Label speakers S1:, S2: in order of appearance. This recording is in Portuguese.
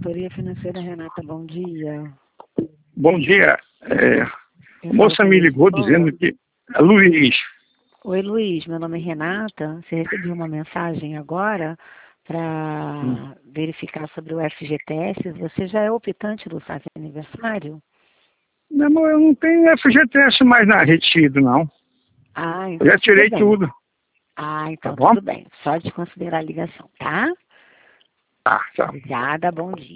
S1: Assessoria Financeira, Renata, bom dia.
S2: Bom dia.
S1: Eu
S2: Moça
S1: falo com
S2: me
S1: a
S2: ligou
S1: esposa.
S2: dizendo que... Luiz,
S1: Oi, Luiz, meu nome é Renata. Você recebeu uma mensagem agora para verificar sobre o FGTS. Você já é optante do saque aniversário?
S2: meu amor, eu não tenho FGTS mais na retido, não.
S1: Ah,
S2: Eu já
S1: então tudo
S2: tirei
S1: bem.
S2: tudo,
S1: Ah,
S2: tá
S1: então
S2: bom?
S1: tudo bem. Só de considerar a ligação, tá?
S2: Tá, tá.
S1: Obrigada, bom dia.